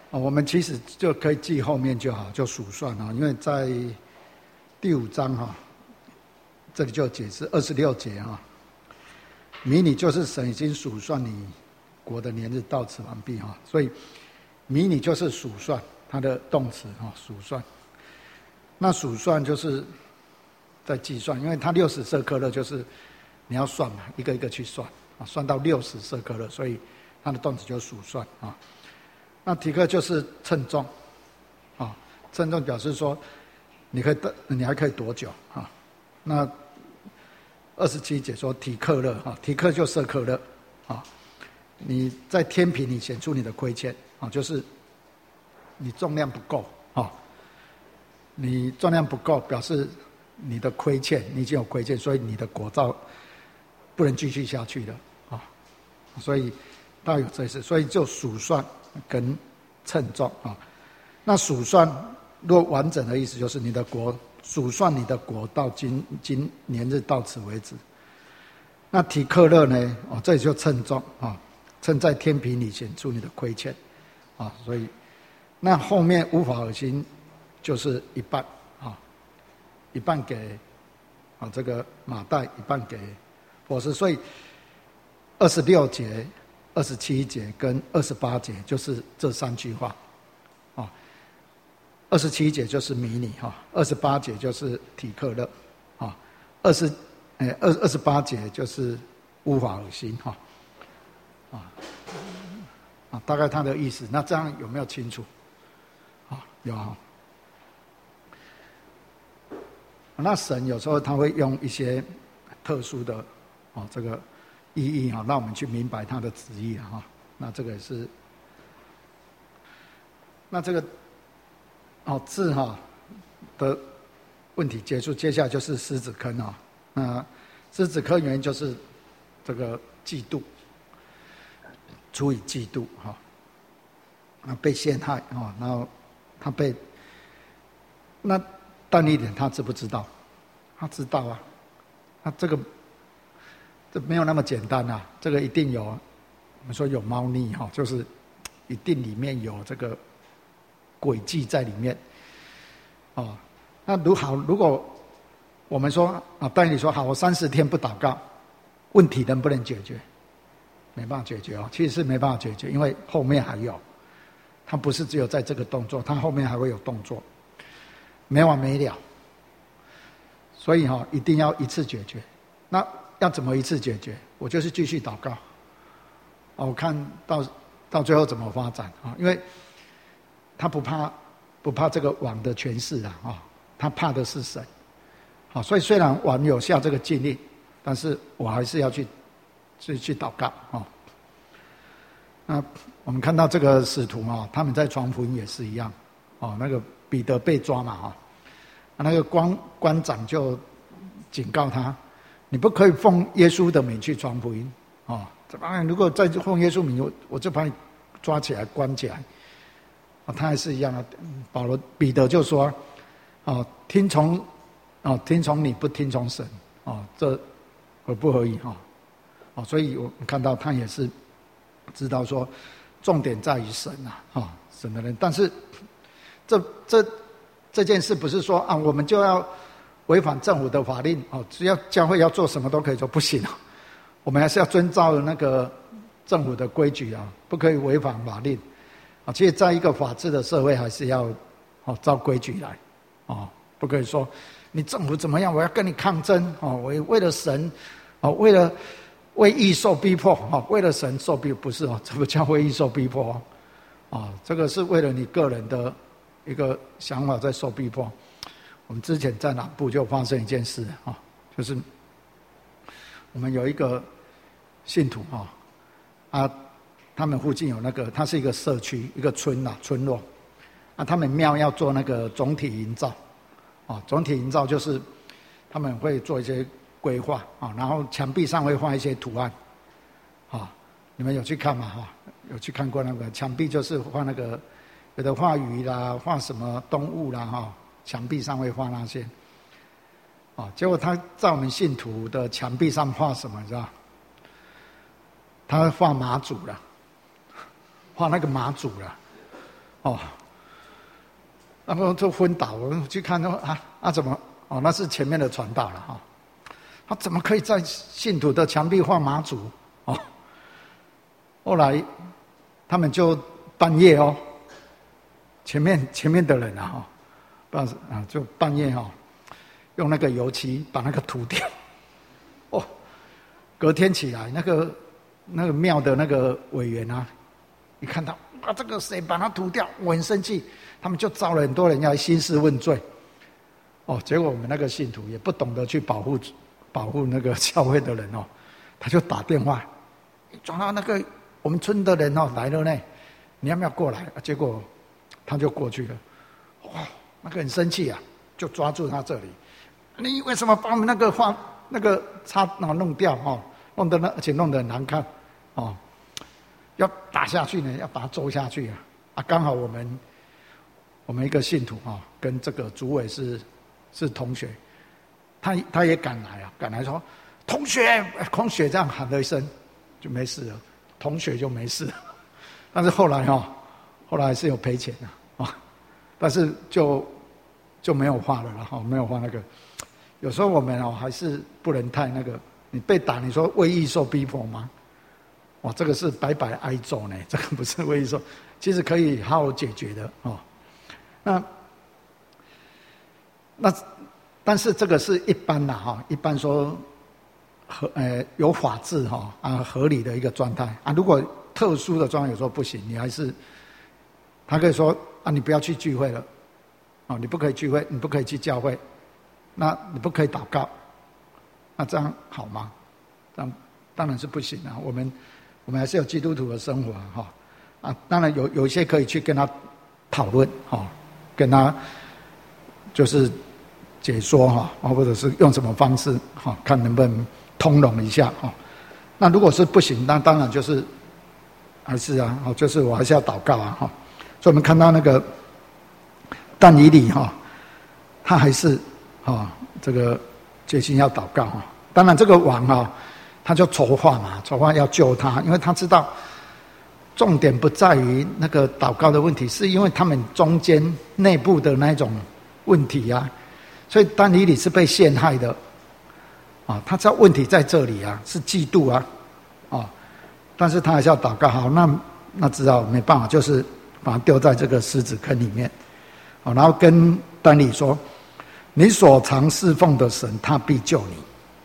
我们其实就可以记后面就好，就数算啊，因为在第5章哈，这里就解释26节哈，迷你就是神已经数算你国的年日到此完毕哈，所以迷你就是数算，它的动词哈，数算。那数算就是在计算，因为它60舍客勒就是你要算嘛，一个一个去算啊，算到60舍客勒，所以它的动词就数算啊。那提克就是称重啊，称重表示说你还可以多久啊？那27节说提克勒啊，提克就舍客勒啊，你在天平里显出你的亏欠啊，就是你重量不够啊，你重量不够表示你的亏欠，你已经有亏欠，所以你的国造不能继续下去了啊，所以大概有这意思，所以就数算跟称重啊。那数算若完整的意思就是你的国，数算你的国到今年日到此为止。那提克勒呢？这里就称重啊，称在天平里显出你的亏欠啊，所以那后面无法恶心就是一半啊，一半给这个马代，一半给波斯，所以26节、27节跟28节就是这3句话啊。27节就是迷你哈，28节就是提克勒啊，28节就是乌法尔辛哈大概他的意思。那这样有没有清楚？有啊。那神有时候他会用一些特殊的这个意义让我们去明白他的旨意哈。那这个也是，那这个字的问题结束，接下来就是狮子坑啊。那狮子坑原因就是这个嫉妒，出于嫉妒那被陷害然后他被那但一点他知不知道？他知道啊。那这没有那么简单啊，这个一定有，我们说有猫腻就是一定里面有这个诡计在里面那如果我们说但你说好，我30天不祷告，问题能不能解决？没办法解决其实是没办法解决，因为后面还有，他不是只有在这个动作，他后面还会有动作，没完没了。所以一定要一次解决。那要怎么一次解决？我就是继续祷告我看到最后怎么发展因为他不怕这个网的权势他怕的是神所以虽然网有下这个禁令，但是我还是要去祷告那我们看到这个使徒他们在传福音也是一样那个彼得被抓嘛那个官长就警告他，你不可以奉耶稣的名去传福音如果再奉耶稣名，我就把你抓起来关起来他还是一样的。彼得就说听从你不听从神这合不合宜所以我们看到他也是知道说重点在于神神的人。但是这件事不是说我们就要违反政府的法令只要教会要做什么都可以做，不行我们还是要遵照那个政府的规矩不可以违反法令其实在一个法治的社会还是要照规矩来不可以说你政府怎么样我要跟你抗争我为了神为义受逼迫为了神受逼迫，不是这不叫为义受逼迫这个是为了你个人的一个想法在受逼迫。我们之前在南部就发生一件事就是我们有一个信徒他们附近有那个，它是一个社区一个村落他们庙要做那个总体营造总体营造就是他们会做一些规划然后墙壁上会画一些图案你们有去看吗有去看过那个墙壁，就是画那个有的画鱼啦，画什么动物啦墙壁上会画那些结果他在我们信徒的墙壁上画什么你知道？他画马祖了，画那个马祖了哦，然后就昏倒，我去看说怎么那是前面的传道了哈，他怎么可以在信徒的墙壁画马祖哦？后来他们就半夜前面的人就半夜用那个油漆把那个涂掉，隔天起来那个庙的那个委员一看到这个谁把它涂掉，我很生气，他们就招了很多人要兴师问罪。结果我们那个信徒也不懂得去保护那个教会的人他就打电话，转到那个我们村的人来了呢，你要不要过来？结果他就过去了，那个很生气就抓住他这里，你为什么把我们那个画那个插弄掉而且弄得很难看要打下去呢，要把它揍下去刚好我们一个信徒跟这个主委是同学，他也赶来说同学这样喊了一声就没事了，同学就没事了。但是后来还是有赔钱但是就没有画了没有画那个。有时候我们还是不能太那个，你被打你说为义受逼迫吗？这个是白白挨揍呢，这个不是为义受，其实可以好好解决的那但是这个是一般一般说有法治合理的一个状态如果特殊的状态有时候不行，你还是他可以说你不要去聚会了你不可以聚会，你不可以去教会，那你不可以祷告，那这样好吗？这样当然是不行我们还是有基督徒的生活当然有一些可以去跟他讨论跟他就是解说或者是用什么方式看能不能通融一下那如果是不行，那当然就是还是就是我还是要祷告所以我们看到那个但以理他还是这个决心要祷告当然这个王他就筹划要救他，因为他知道重点不在于那个祷告的问题，是因为他们中间内部的那种问题所以但以理是被陷害的他知道问题在这里是嫉妒但是他还是要祷告好，那知道没办法，就是把他丢在这个狮子坑里面然后跟但以理说，你所常侍奉的神他必救你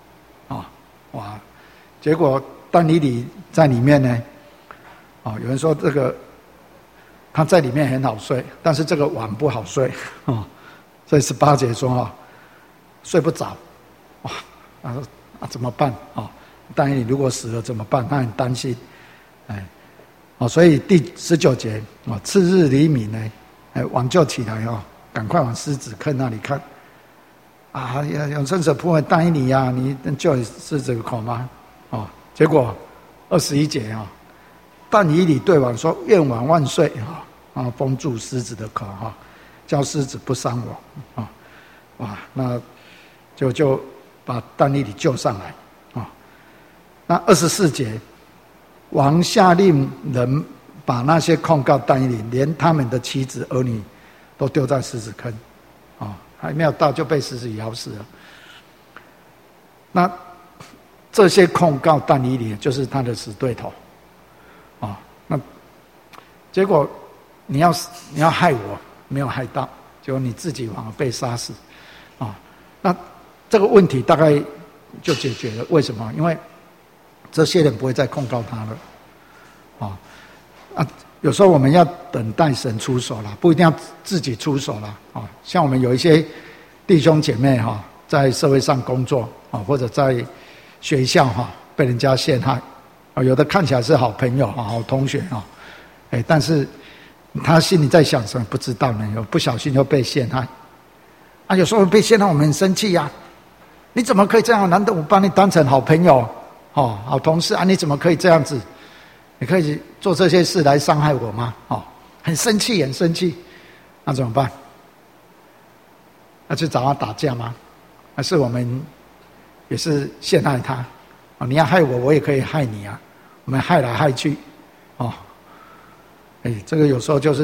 结果但以理在里面呢有人说这个他在里面很好睡，但是这个王不好睡所以18节说睡不着怎么办但以理如果死了怎么办？他很担心所以第19节次日黎明呢王就起来赶快往狮子坑那里看有伸手扑但以理你能救狮子口吗？结果21节但以理对王说，愿王万岁封住狮子的口叫狮子不伤我那就把但以理救上来那24节王下令人把那些控告但以理连他们的妻子儿女都丢在狮子坑还没有到就被狮子咬死了。那这些控告但以理就是他的死对头那结果你要害我，没有害到，结果你自己反而被杀死那这个问题大概就解决了。为什么？因为这些人不会再控告他了有时候我们要等待神出手了，不一定要自己出手了像我们有一些弟兄姐妹在社会上工作或者在学校被人家陷害有的看起来是好朋友好同学但是他心里在想什么不知道呢，有不小心就被陷害有时候被陷害我们很生气你怎么可以这样？难道我把你当成好朋友好同事你怎么可以这样子？你可以做这些事来伤害我吗？很生气很生气，那怎么办？要去找他打架吗？还是我们也是陷害他你要害我，我也可以害你我们害来害去这个有时候就是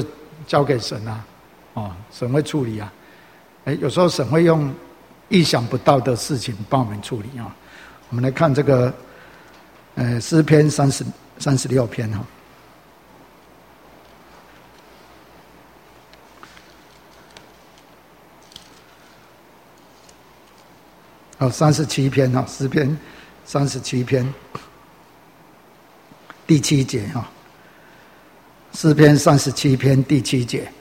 交给神啊，神会处理啊。有时候神会用意想不到的事情帮我们处理啊。我们来看这个诗篇36篇哈。37篇哈，诗篇37篇第7节哈，诗篇37篇第7节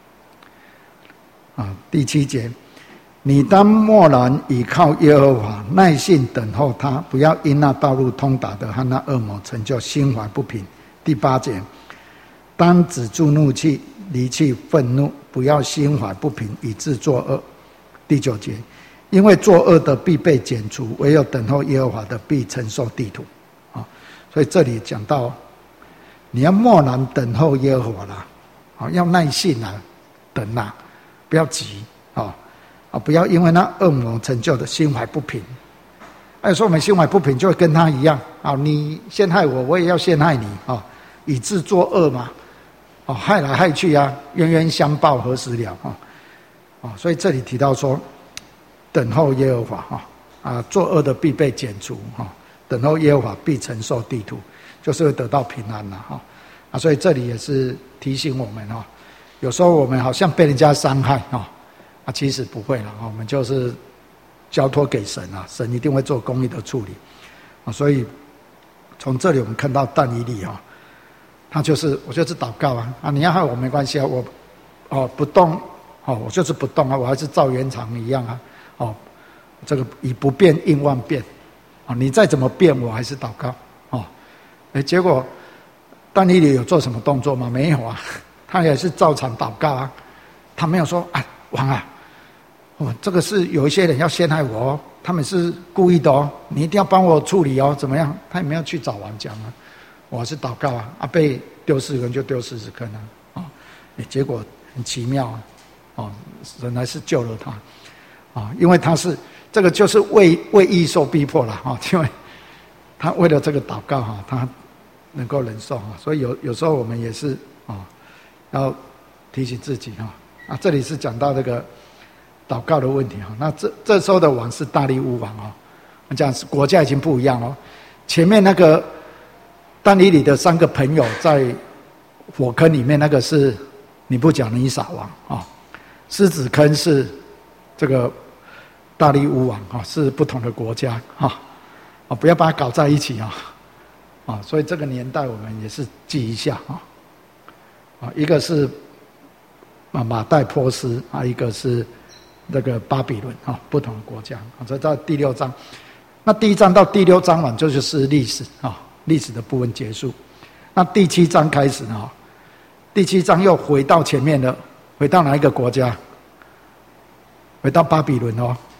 第7节，你当默然倚靠耶和华，耐心等候他，不要因那道路通达的和那恶魔成就心怀不平。第8节，当止住怒气，离弃愤怒，不要心怀不平，以致作恶。第9节，因为作恶的必被剪除，唯有等候耶和华的必承受地土。所以这里讲到你要默然等候耶和华啦，要耐心啊，等啊，不要急不要因为那恶魔成就的心怀不平。有时候我们心怀不平就会跟他一样你陷害我，我也要陷害你以致作恶嘛害来害去啊，冤冤相报何时了所以这里提到说等候耶和华作恶的必被剪除等候耶和华必承受地土，就是会得到平安所以这里也是提醒我们有时候我们好像被人家伤害其实不会了我们就是交托给神神一定会做公义的处理所以从这里我们看到但以理他就是我就是祷告你要害我没关系我不动我就是不动我还是照原常一样这个以不变应万变你再怎么变我还是祷告结果但以理有做什么动作吗？没有他也是照常祷告他没有说王这个是有一些人要陷害我他们是故意的你一定要帮我处理怎么样？他也没有去找王讲我还是祷告被丢40根就丢40根结果很奇妙神还是救了他因为他是这个就是为义受逼迫了因为他为了这个祷告他能够忍受所以有时候我们也是要提醒自己这里是讲到这个祷告的问题那这时候的王是大利乌王这样国家已经不一样前面那个但以理的3个朋友在火坑里面，那个是尼布甲尼撒王狮子坑是这个大利乌王是不同的国家不要把它搞在一起所以这个年代我们也是记一下一个是马代波斯一个是这个巴比伦不同的国家这到第6章。那第1章到第6章完就是历史历史的部分结束。那第7章开始第7章又回到前面了，回到哪一个国家？回到巴比伦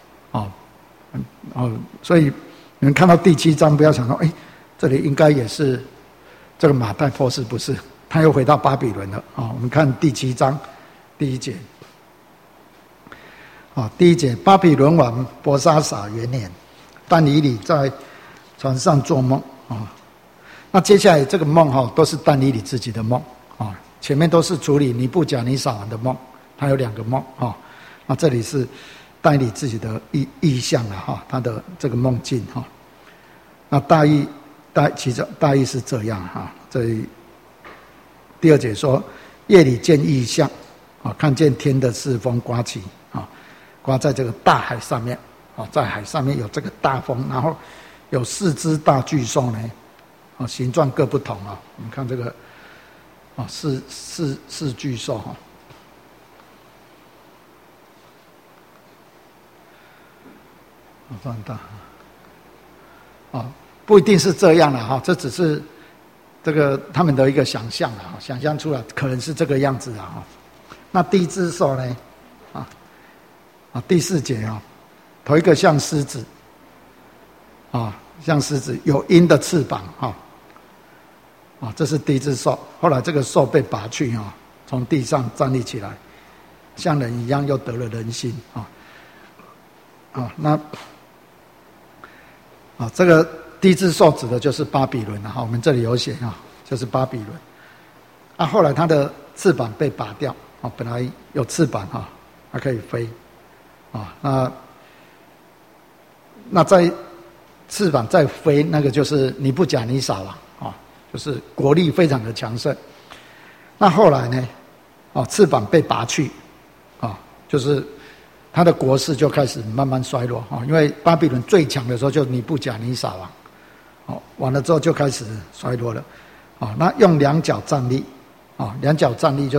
所以你们看到第7章不要想说这里应该也是这个马代波斯，不是，他又回到巴比伦了我们看第7章第1节第1节，巴比伦王伯沙撒元年，但以理在船上做梦那接下来这个梦都是但以理自己的梦前面都是处理尼布甲尼撒王的梦，他有2个梦那这里是但以理自己的意象他的这个梦境那大意是这样这里第2节说，夜里见异象看见天的四风刮起刮在这个大海上面在海上面有这个大风，然后有4只大巨兽呢形状各不同我们看这个四巨兽放大不一定是这样的这只是这个他们的一个想象想象出来可能是这个样子那第1只兽呢第4节头一个像狮子像狮子有鹰的翅膀这是第1只兽。后来这个兽被拔去从地上站立起来，像人一样又得了人心那这个第1只兽指的就是巴比伦我们这里有写就是巴比伦后来他的翅膀被拔掉啊，本来有翅膀哈，还可以飞啊。那在翅膀再飞，那个就是尼布甲尼撒王啊，就是国力非常的强盛。那后来呢，翅膀被拔去啊，就是他的国势就开始慢慢衰落啊，因为巴比伦最强的时候就尼布甲尼撒王，完了之后就开始衰落了啊。那用两脚站立啊，两脚站立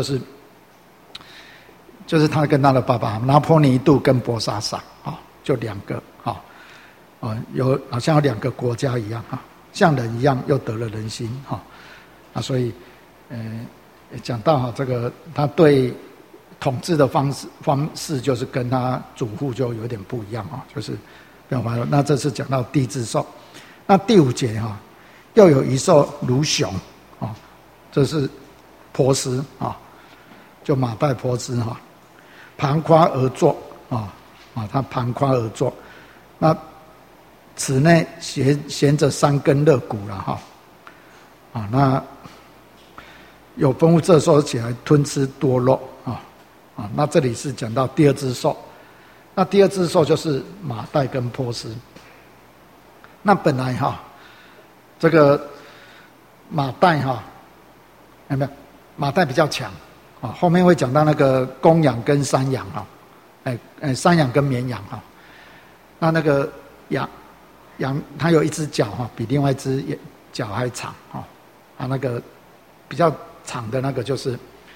就是他跟他的爸爸拿坡尼度跟伯沙撒啊，就两个有好像有两个国家一样像人一样又得了人心所以讲到这个他对统治的方式就是跟他祖父就有点不一样就是不要烦。那这是讲到第一只兽。那第5节又有一兽如熊这是波斯就马代波斯盘夸而坐他盘夸而坐。那此内衔着3根肋骨了那有吩咐这兽起来吞吃多肉那这里是讲到第2只兽。那第2只兽就是马代跟波斯。那本来这个马代有没有？马代比较强后面会讲到那个公羊跟山羊山羊跟绵羊那个羊它有一只脚比另外一只脚还长那个比较长的那个就是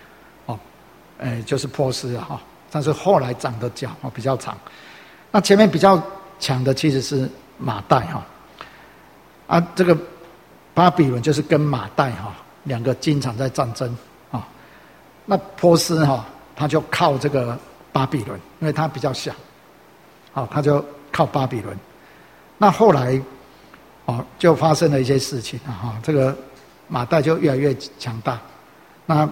就是波斯但是后来长的脚比较长。那前面比较强的其实是马代这个巴比伦就是跟马代两个经常在战争那波斯他就靠这个巴比伦，因为他比较小他就靠巴比伦。那后来就发生了一些事情这个马代就越来越强大。那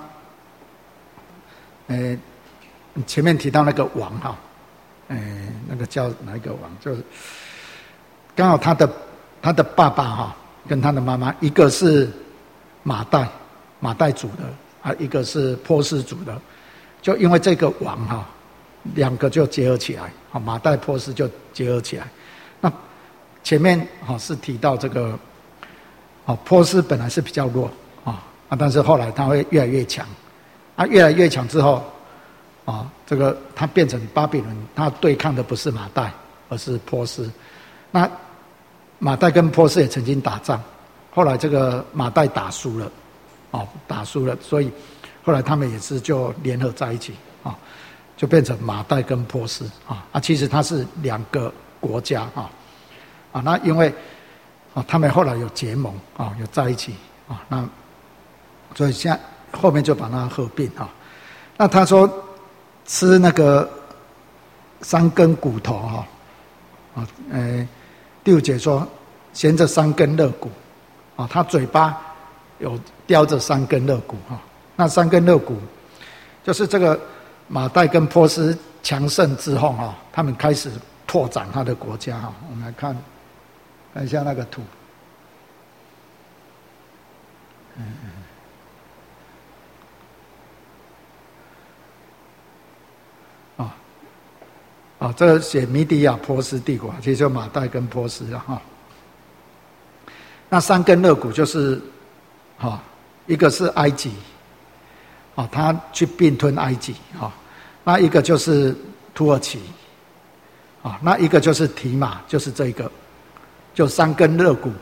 前面提到那个王那个叫哪一个王？就是刚好他的爸爸跟他的妈妈，一个是马代族的一个是波斯族的，就因为这个王两个就结合起来马代波斯就结合起来。那前面是提到这个波斯本来是比较弱但是后来他会越来越强越来越强之后这个他变成巴比伦，他对抗的不是马代而是波斯。那马代跟波斯也曾经打仗，后来这个马代打输了所以后来他们也是就联合在一起就变成马代跟波斯其实它是2个国家那因为他们后来有结盟有在一起那所以现在后面就把它合并那他说吃那个3根骨头第5节说衔着3根肋骨他嘴巴有叼着3根肋骨那3根肋骨就是这个马代跟波斯强盛之后他们开始拓展他的国家我们来看一下那个图这个写米底亚波斯帝国，其实就马代跟波斯那3根肋骨就是一个是埃及他去并吞埃及那一个就是土耳其那一个就是提马，就是这个就3根肋骨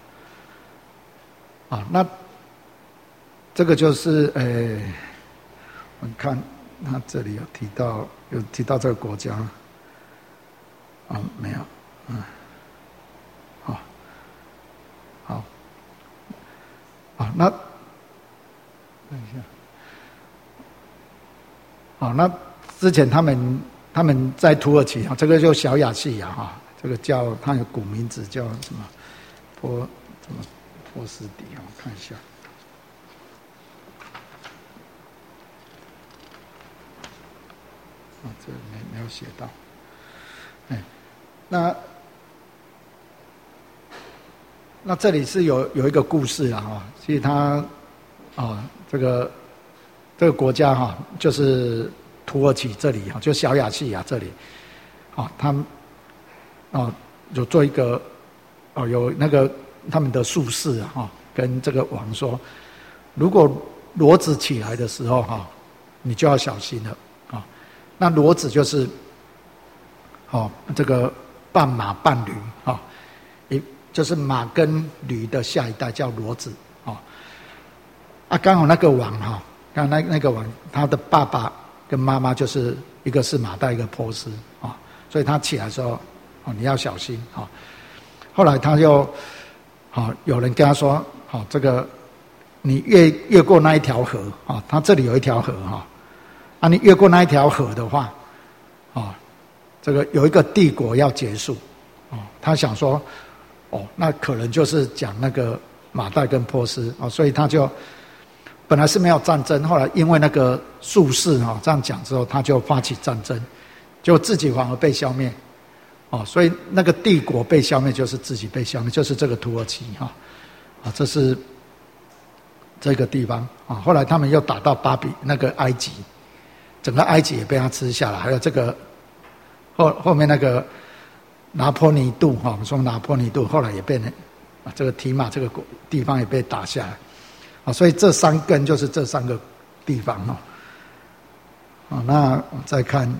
那这个就是我们看他这里有提到这个国家没有好那等一下那之前他们在土耳其这个就小亚细亚这个叫它有古名字叫什么波斯底我看一下这没有写到那这里是有一个故事其实他这个这个国家哈，就是土耳其这里哈，就小亚细亚这里，啊，他们有做一个有那个他们的术士啊，跟这个王说，如果骡子起来的时候哈，你就要小心了啊。那骡子就是这个半马半驴啊，就是马跟驴的下一代叫骡子啊。刚好那个王哈，刚那个王他的爸爸跟妈妈就是一个是马代，一个波斯啊，所以他起来的时候你要小心啊。后来他就有人跟他说这个你越过那一条河啊，他这里有一条河啊，你越过那一条河的话这个有一个帝国要结束他想说那可能就是讲那个马代跟波斯所以他就本来是没有战争，后来因为那个术士这样讲之后，他就发起战争，结果自己反而被消灭所以那个帝国被消灭就是自己被消灭，就是这个土耳其这是这个地方后来他们又打到那个埃及，整个埃及也被他吃下来，还有这个后面那个拿坡尼度我们说拿坡尼度后来也被这个提马这个地方也被打下来所以这3根就是这3个地方那我们再看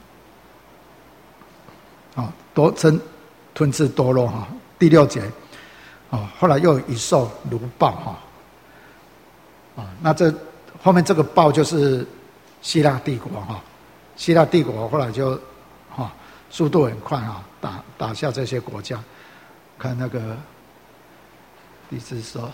吞吃多肉第6节后来又有一兽如豹那这后面这个豹就是希腊帝国希腊帝国后来就速度很快打下这些国家。看那个第4兽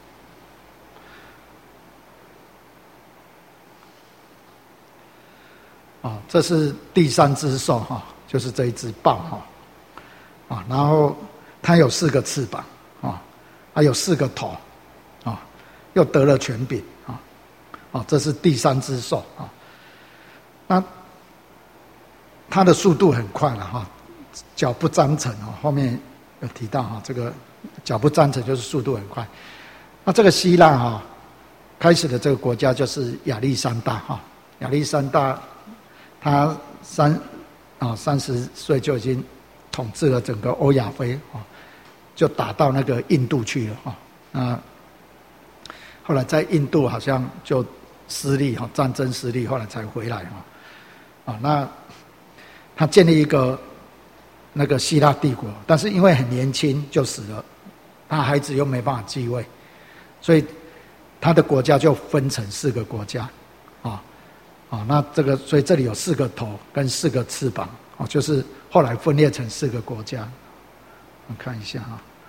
这是第3只兽就是这一只豹然后它有4个翅膀还有4个头又得了权柄这是第3只兽那它的速度很快了脚不沾尘后面有提到这个脚不沾尘就是速度很快。那这个希腊开始的这个国家就是亚历山大亚历山大他30岁就已经统治了整个欧亚非就打到那个印度去了后来在印度好像就失利战争失利，后来才回来那他建立一个那个希腊帝国，但是因为很年轻就死了，他孩子又没办法继位，所以他的国家就分成4个国家那这个所以这里有4个头跟4个翅膀就是后来分裂成4个国家。我们看一下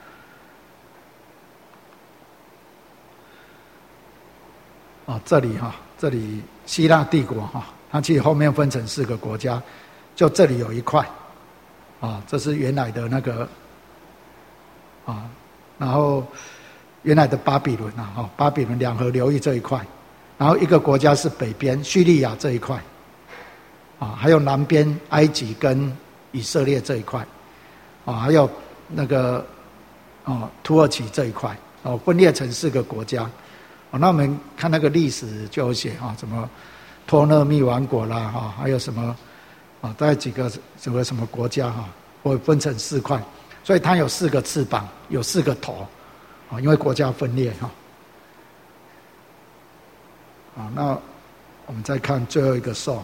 这里希腊帝国它其实后面分成4个国家，就这里有一块这是原来的那个然后原来的巴比伦巴比伦两河流域这一块，然后一个国家是北边叙利亚这一块还有南边埃及跟以色列这一块还有那个土耳其这一块分裂成4个国家那我们看那个历史就有写什么托勒密王国啦还有什么大概几个什么国家会分成4块，所以它有4个翅膀，有4个头因为国家分裂那我们再看最后一个兽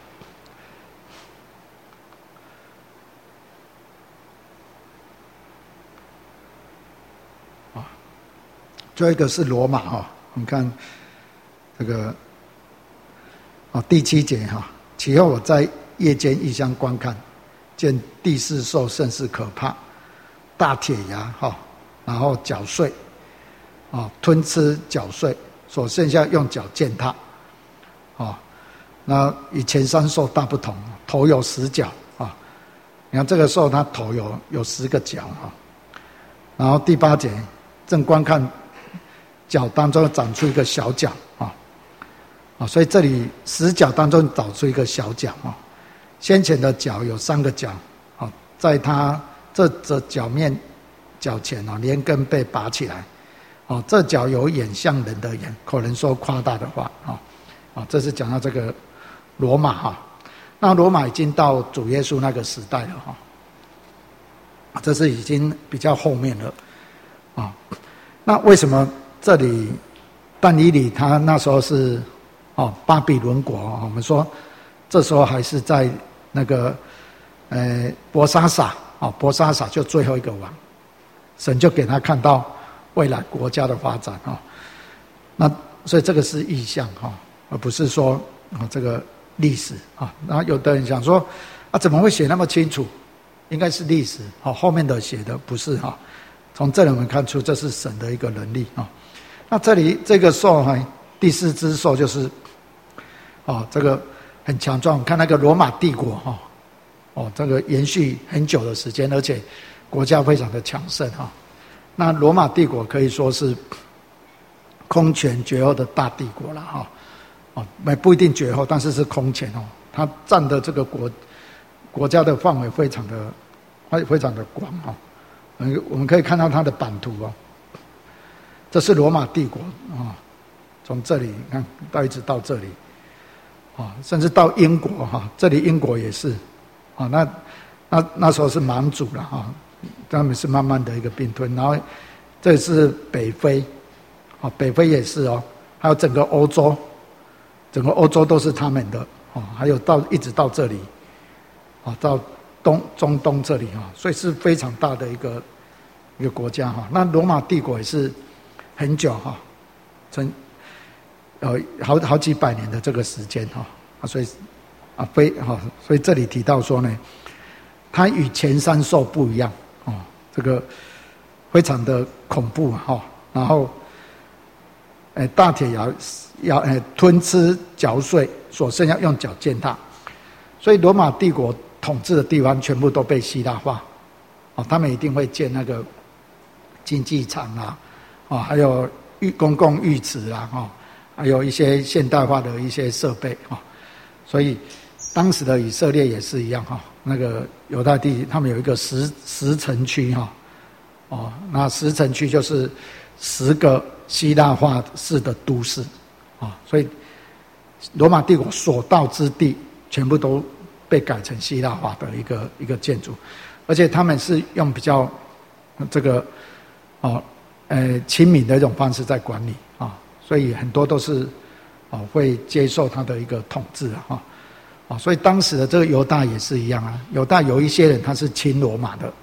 最后一个是罗马我们看这个第7节其后我在夜间异象观看，见第4兽甚是可怕，大铁牙然后绞碎吞吃绞碎，所剩下用脚践踏那与前3兽大不同，头有10角你看这个兽它头有10个角然后第8节正观看角当中长出一个小角所以这里10角当中找出一个小角先前的角有3个角在它这角面角前连根被拔起来这角有眼像人的眼，可能说夸大的话这是讲到这个罗马哈。那罗马已经到主耶稣那个时代了哈，这是已经比较后面了啊。那为什么这里但以理他那时候是巴比伦国我们说这时候还是在那个伯沙撒伯沙撒就最后一个王，神就给他看到未来国家的发展那所以这个是意象而不是说这个历史然后有的人想说怎么会写那么清楚？应该是历史后面的写的不是从这里我们看出这是神的一个能力那这里这个兽第四只兽就是这个很强壮，看那个罗马帝国这个延续很久的时间，而且国家非常的强盛那罗马帝国可以说是空前绝后的大帝国了不一定绝后，但是是空前它占的这个国家的范围非常的广我们可以看到它的版图这是罗马帝国从这里看到一直到这里甚至到英国这里英国也是那时候是蛮族了他们是慢慢的一个并吞，然后这是北非北非也是还有整个欧洲都是他们的还有一直到这里到中东这里所以是非常大的一个国家那罗马帝国也是很久好几百年的这个时间所以所以这里提到说呢，它与前三兽不一样这个非常的恐怖然后大铁要吞吃嚼碎，所剩要用脚践踏，所以罗马帝国统治的地方全部都被希腊化他们一定会建那个竞技场还有公共浴池还有一些现代化的一些设备所以当时的以色列也是一样那个犹大地他们有一个十城区那十城区就是10个希腊化式的都市所以罗马帝国所到之地全部都被改成希腊化的一个建筑，而且他们是用比较这个亲民的一种方式在管理所以很多都是会接受他的一个统治所以当时的这个犹大也是一样犹大有一些人他是亲罗马的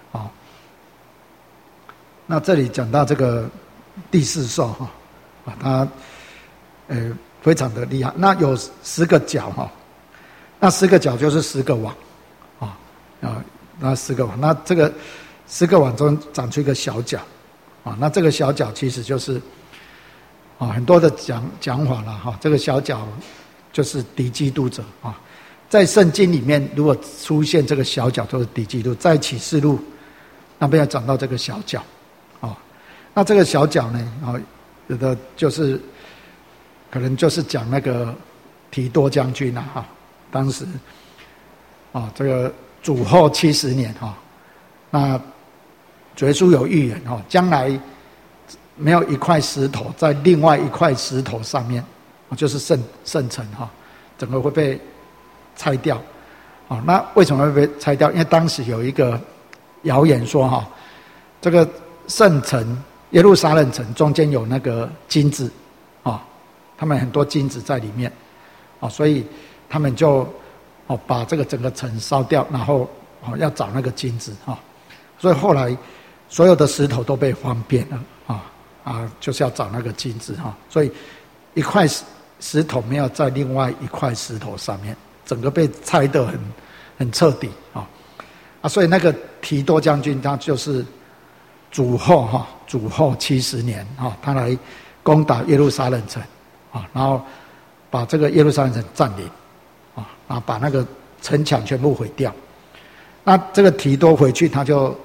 那这里讲到这个第四兽它非常的厉害，那有10个角那10个角就是10个网那10个网，那这个10个网中长出一个小角那这个小角其实就是很多的讲法了这个小角就是敌基督者在圣经里面如果出现这个小角就是敌基督，在启示录那边要讲到这个小角那这个小角呢有的就是可能就是讲那个提多将军当时这个主后70年那主耶稣有预言将来没有一块石头在另外一块石头上面就是圣城整个会被拆掉那为什么会被拆掉？因为当时有一个谣言说这个圣城耶路撒冷城中间有那个金子他们很多金子在里面所以他们就把这个整个城烧掉，然后要找那个金子所以后来所有的石头都被翻遍了就是要找那个金子所以一块石头没有在另外一块石头上面，整个被拆得很彻底所以那个提多将军他就是主后70年他来攻打耶路撒冷城然后把这个耶路撒冷城占领然后把那个城墙全部毁掉。那这个提多回去他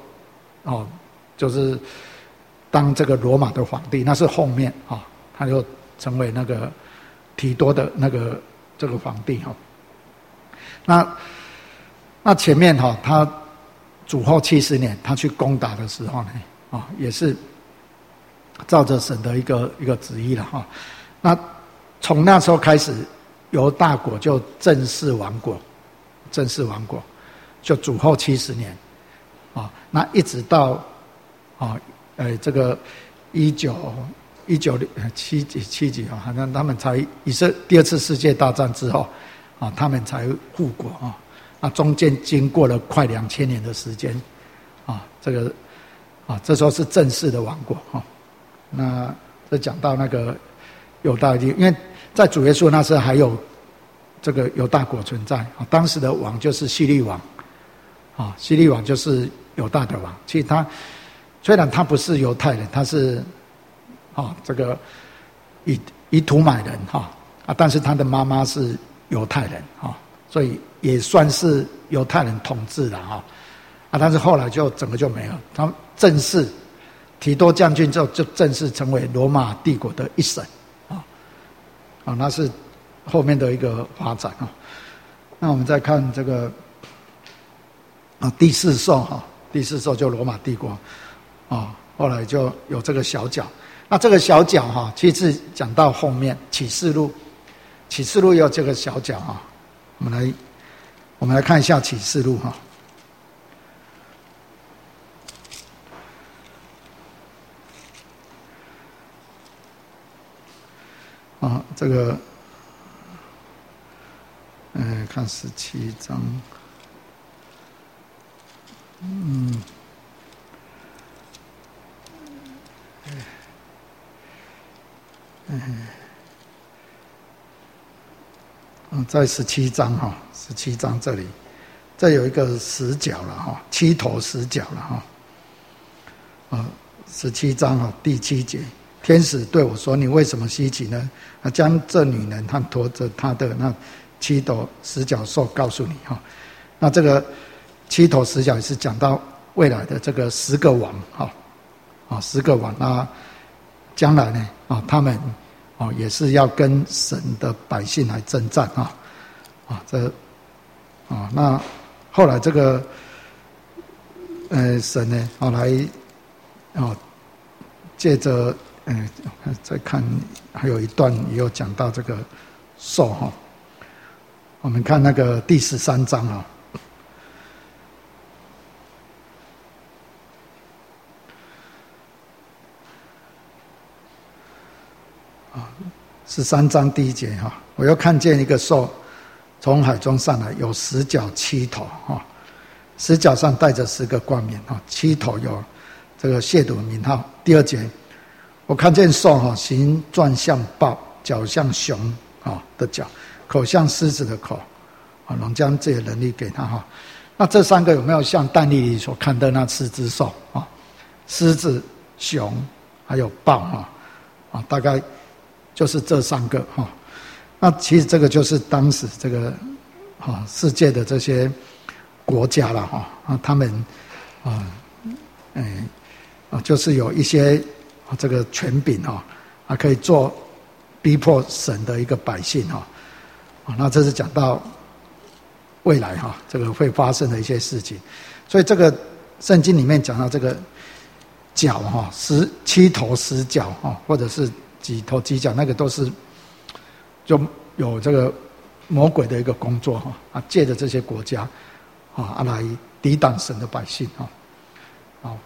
就是当这个罗马的皇帝，那是后面他就成为那个提多的这个皇帝那前面他主后70年他去攻打的时候也是照着神的一个旨意了那从那时候开始，犹大国就正式亡国，就主后70年，那一直到这个1970几好像他们才第二次世界大战之后他们才复国那中间经过了快2000年的时间这时候是正式的亡国那这讲到那个犹大地，因为在主耶稣那时候还有这个犹大国存在当时的王就是希律王希律王就是犹大的王。其实他虽然他不是犹太人，他是这个以土买人但是他的妈妈是犹太人所以也算是犹太人统治了但是后来就整个就没了。他正式提多将军之后，就正式成为罗马帝国的一省那是后面的一个发展那我们再看这个第四兽就罗马帝国后来就有这个小角。那这个小角其实是讲到后面启示录也有这个小角我们来看一下启示录这个看17章在17章17章这里有一个十角了七头十角了17章第7节，天使对我说：“你为什么稀奇呢？将这女人和驮着她的那七头十角兽告诉你那这个七头十角也是讲到未来的这个10个王10个王将来呢他们也是要跟神的百姓来征战那后来这个神呢来借着再看还有一段也有讲到这个兽我们看那个第13章13章第1节我又看见一个兽从海中上来，有10角7头10角上带着10个冠冕7头有这个亵渎的名号。第2节，我看见兽形状像豹，脚像熊的脚，口像狮子的口能将这些能力给他那这3个有没有像但以理所看的那4只兽狮子、熊还有豹大概就是这3个那其实这个就是当时这个世界的这些国家了他们就是有一些这个权柄可以做逼迫神的一个百姓那这是讲到未来这个会发生的一些事情。所以这个圣经里面讲到这个角7头10角或者是几头几角，那个都是就有这个魔鬼的一个工作借着这些国家来抵挡神的百姓好，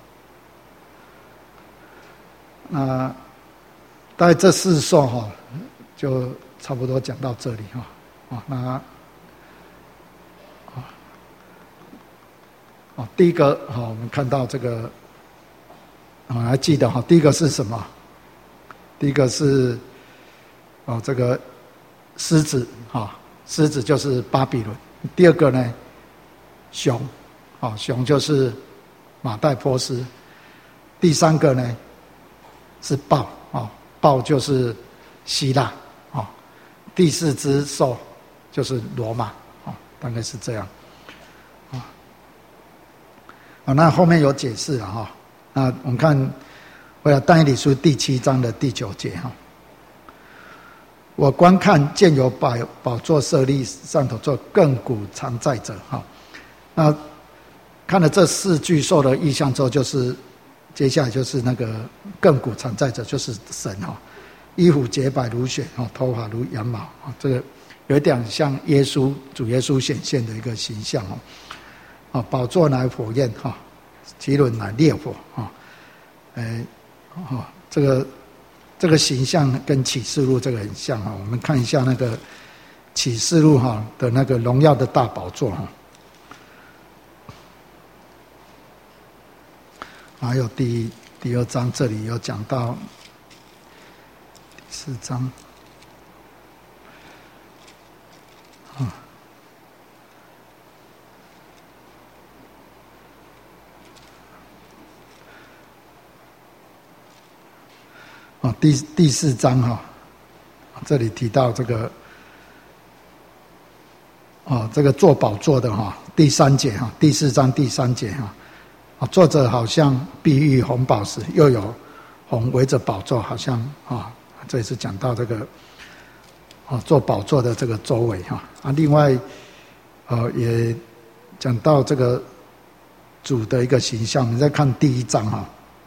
那大概这4兽就差不多讲到这里那第一个我们看到这个还记得第一个是什么？第一个是这个狮子狮子就是巴比伦。第2个呢熊熊就是马代波斯。第3个呢是豹豹就是希腊第4只兽就是罗马大概是这样那后面有解释了那我们看为了但以理书第7章的第9节我观看见有宝座设立，上头做亘古常在者那看了这4巨兽的意象之后，就是接下来就是那个亘古常在者，就是神衣服洁白如雪，头发如羊毛，这个有一点像耶稣主耶稣显现的一个形象宝座乃火焰其轮乃烈火这个形象跟启示录这个很像我们看一下那个启示录的那个荣耀的大宝座还有第2章这里有讲到第4章第4章这里提到这个这个坐宝座的第3节第4章第3节作者好像碧玉红宝石，又有红围着宝座，好像这也是讲到这个坐宝座的这个周围另外也讲到这个主的一个形象。我们再看第1章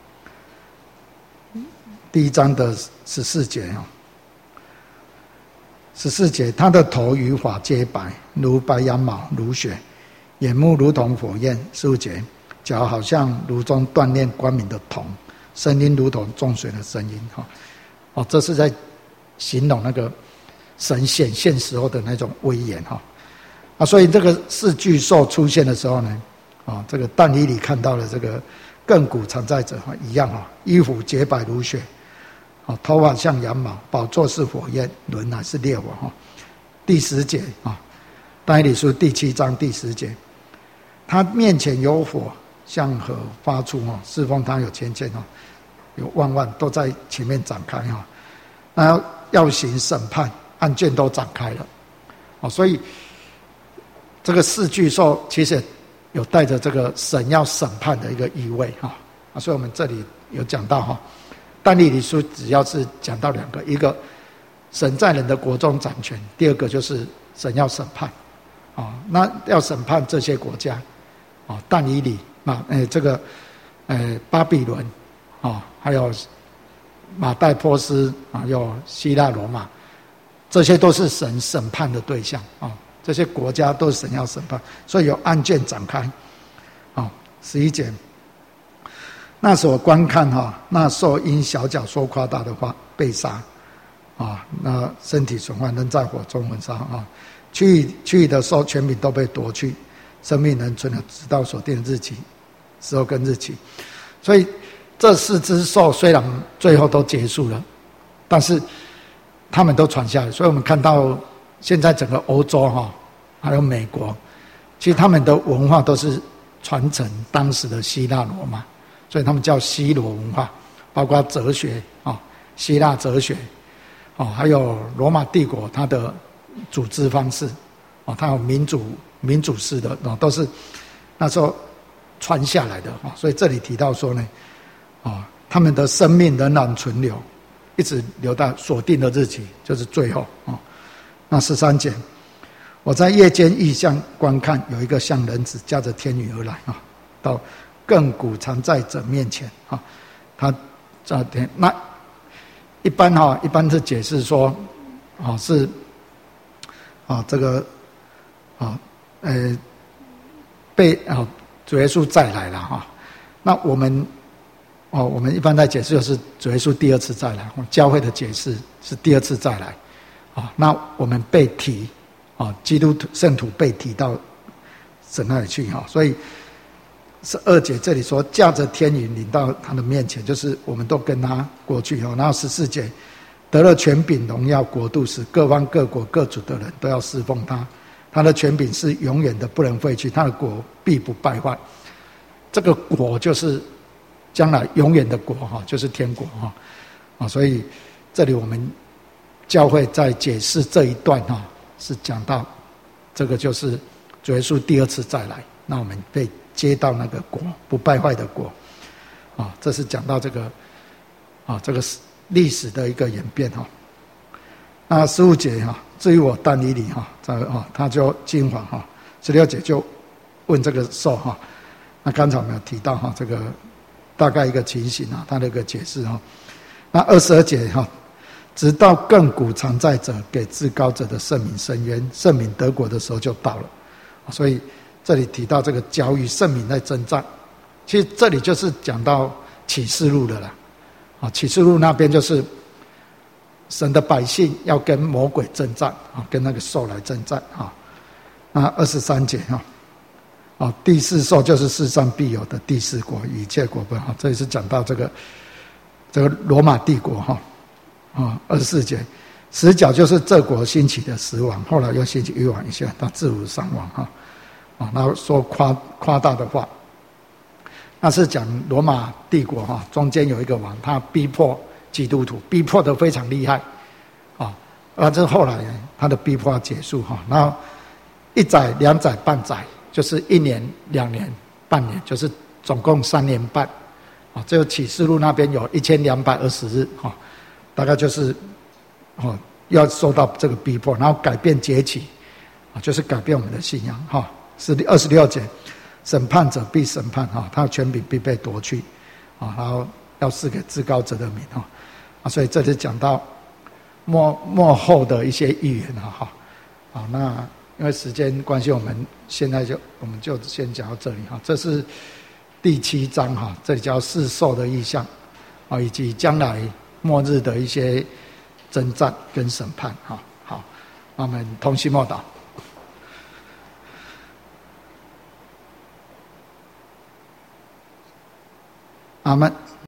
第1章的14节14节，他的头与发皆白，如白羊毛，如雪，眼目如同火焰。15节，脚好像炉中锻炼光明的铜，声音如同众水的声音这是在形容那个神显现时候的那种威严所以这个4巨兽出现的时候呢这个但以理看到了这个亘古常在者一样衣服洁白如雪，头发像羊毛，宝座是火焰，轮乃是烈火第10节但以理书第7章第10节，他面前有火向河发出侍奉他有千千有万万都在前面展开那要行审判，案卷都展开了所以这个4巨兽其实有带着这个神要审判的一个意味所以我们这里有讲到但以理书只要是讲到2个，一个神在人的国中掌权，第2个就是神要审判那要审判这些国家但以理这个巴比伦还有马代波斯还有希腊罗马，这些都是神审判的对象这些国家都是神要审判，所以有案卷展开11节，那时我观看那兽因小脚说夸大的话被杀那身体损坏，仍在火中焚烧去余的兽权柄都被夺去，生命仍存了，直到所定的日期时候跟日期。所以这4只兽虽然最后都结束了，但是他们都传下来。所以我们看到现在整个欧洲还有美国，其实他们的文化都是传承当时的希腊罗马，所以他们叫希罗文化，包括哲学希腊哲学还有罗马帝国它的组织方式它有民主式的都是那时候传下来的所以这里提到说呢他们的生命仍然存留，一直留到所定的日期，就是最后那13节，我在夜间异象观看，有一个像人子驾着天女而来到亘古常在者面前他在天。那一般是解释说是这个被主耶稣再来了那我们一般在解释就是主耶稣第2次再来，教会的解释是第2次再来那我们被提基督圣徒被提到神那里去所以12节这里说驾着天云领到他的面前，就是我们都跟他过去然后14节得了权柄荣耀国度，使各方各国各族的人都要侍奉他，他的权柄是永远的，不能废去，他的国必不败坏。这个国就是将来永远的国就是天国所以这里我们教会在解释这一段是讲到这个就是主耶稣第2次再来，那我们被接到那个国不败坏的国这是讲到这个这个历史的一个演变那15节至于我但以理他就惊惶16节就问这个兽那刚才我们有提到这个大概一个情形他的一个解释那22节直到亘古常在者给至高者的圣民伸冤，圣民得国的时候就到了。所以这里提到这个交与圣民在征战，其实这里就是讲到启示录的啦。启示录那边就是神的百姓要跟魔鬼征战，跟那个兽来征战。那23节第四兽就是世上必有的第四国，一切国分。这里是讲到这个罗马帝国。24节，十角就是这国兴起的十王，后来又兴起一王一下，到至无上王。然后说夸大的话，那是讲罗马帝国中间有一个王，他逼迫基督徒，逼迫得非常厉害。这后来他的逼迫结束。然后1载、2载、半载，就是1年、2年、半年，就是总共3年半。这个启示录那边有1220日。大概就是要受到这个逼迫，然后改变节期，就是改变我们的信仰。是26节，审判者必审判，他的权柄必被夺去，然后要赐给至高者的名。所以这里讲到末后的一些预言。那因为时间关系，我们就先讲到这里。这是第7章，这里叫四兽的意象，以及将来末日的一些征战跟审判。好，那我们同心默祷。阿们。